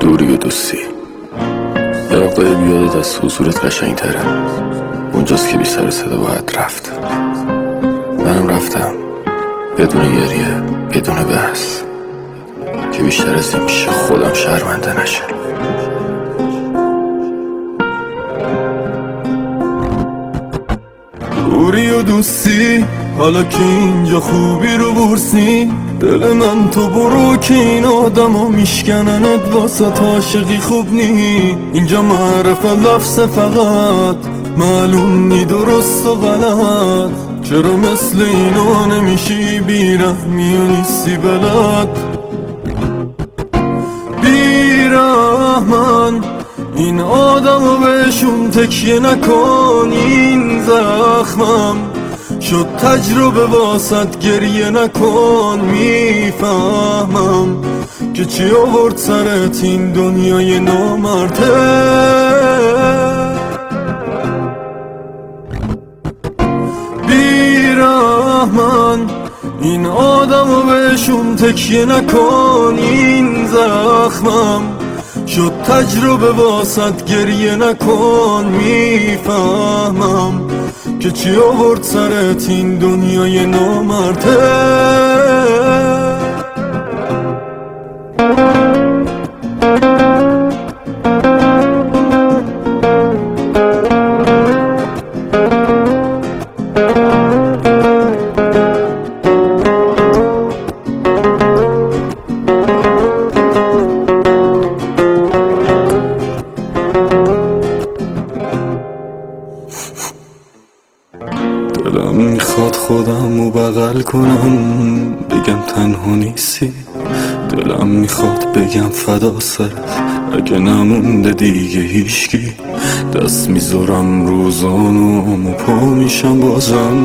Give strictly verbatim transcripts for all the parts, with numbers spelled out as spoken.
دوری و دوستی یه وقتایی بیادت از حضورت قشنگ تره. اونجاست که بی سر صدا باید رفت. منم رفتم بدون گریه، بدون بحث، که بیشتر از این پیش خودم شرمنده نشه. دوری و دوستی حالا که اینجا خوبی رو برسی، دل من تو برو که این آدم ها میشکننت واسه عاشقی خوب نی. اینجا معرف لفظ فقط معلوم نی درست و غلط. چرا مثل اینا نمیشی بیرحمی و نیستی بلد؟ بیرحمن این آدم رو بهشون تکیه نکن. این زخمم شد تجربه واسط، گریه نکن. میفهمم که چی آورد سرت این دنیای نامرده. بیرحمن این آدم رو بهشون تکیه نکن. این زخمم شد تجربه واسط، گریه نکن. میفهمم که چی آورد سرت این دنیای نامرده. دلم میخواد خودم رو بغل کنم، بگم تنها نیستی. دلم میخواد بگم فدا سرت، اگه نمونده دیگه هیچکی. دست میذارم روزانم و پا میشم بازم.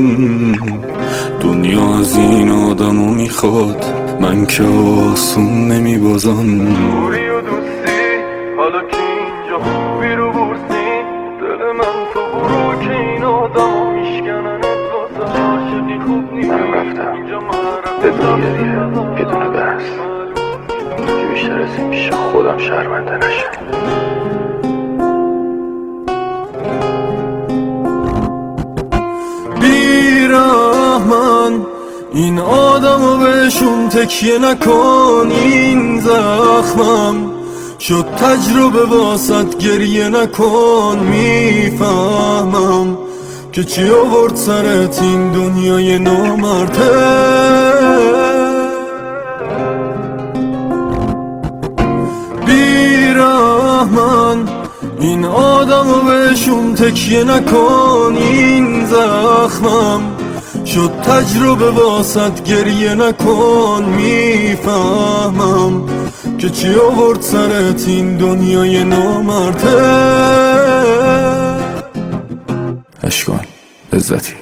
دنیا از این آدم رو میخواد، من که آسون نمیبازم. دوری و دوستی حالا که اینجا خوبی رو برسی، دل من تو برو که این آدم رو میشکننت واسه عاشقی خوب نی. من رفتم بدون گریه، بدون بحث، که بیشتر از این پیش خودم شرمنده نشه. بیرحمن این آدم رو بهشون تکیه نکن. این زخمم شد تجربه واسط، گریه نکن. میفهمم که چی آورد سرت این دنیای نامرده. بیرحمن این آدم رو بهشون تکیه نکن. این زخمم شد تجربه واسط، گریه نکن. میفهمم که چی آورد سرت این دنیای نامرده. اشکان عزتی